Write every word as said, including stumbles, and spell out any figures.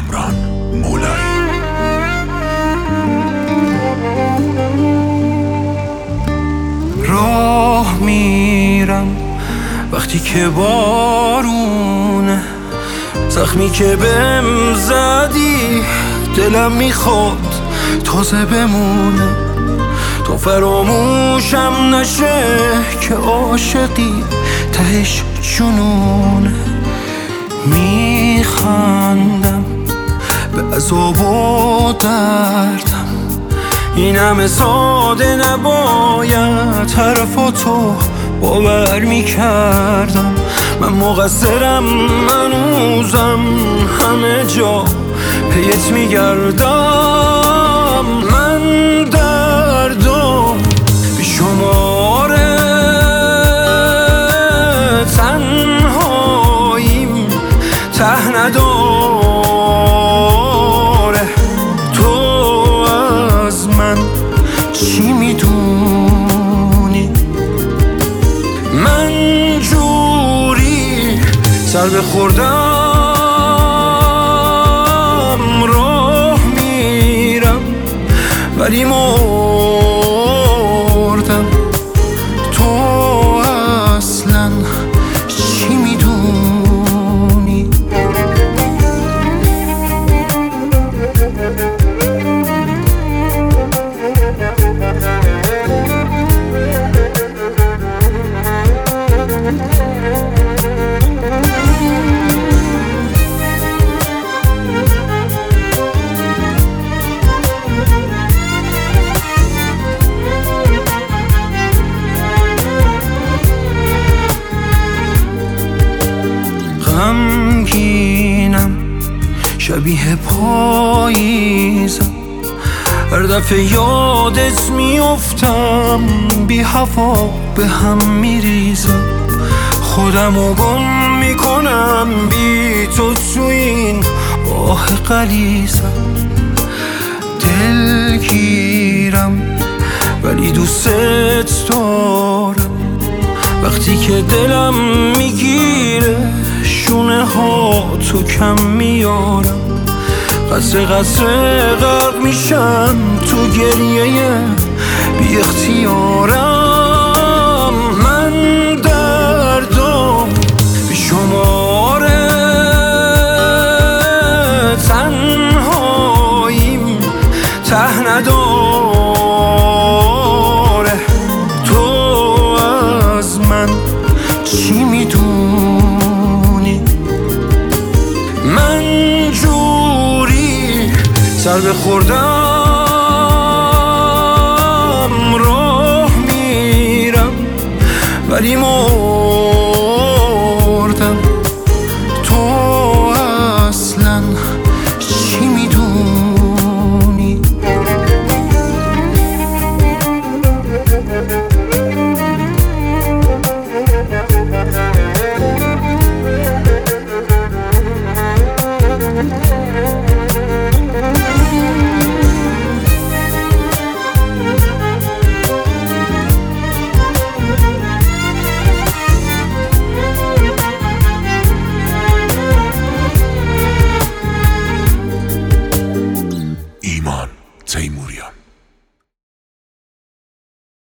کامران مولایی. راه میرم وقتی که بارونه، زخمی که بهم زدی دلم میخواد تازه بمونه. تو فراموشم نشه که عاشقی تهش جنونه. میخندم به عذاب و دردم، این همه ساده نباید حرفاتو باور میکردم. من مقصرم، منوزم همه جا پیت میگردم. من دردم بی شماره، تنهاییم ته نداره. تو از من چی میدونی؟ من جوری سر بخوردم راه میرم ولی مردم. تو اصلا چی میدونی؟ غمگینم شبیه پاییزم، هر دفعه یادت میافتم بی هوا به هم میریزم. خودمو گم میکنم بی تو تو این آه غلیظم. دلگیرم ولی دوست دارم، وقتی که دلم میگیره شونه ها تو کم میارم. قطره قطره غرق میشم تو گریه بی اختیارم. من دردم بی شماره، تنهاییم ته نداره. تو از من چی میدونی؟ من جوری سر بخوردم راه میرم ولی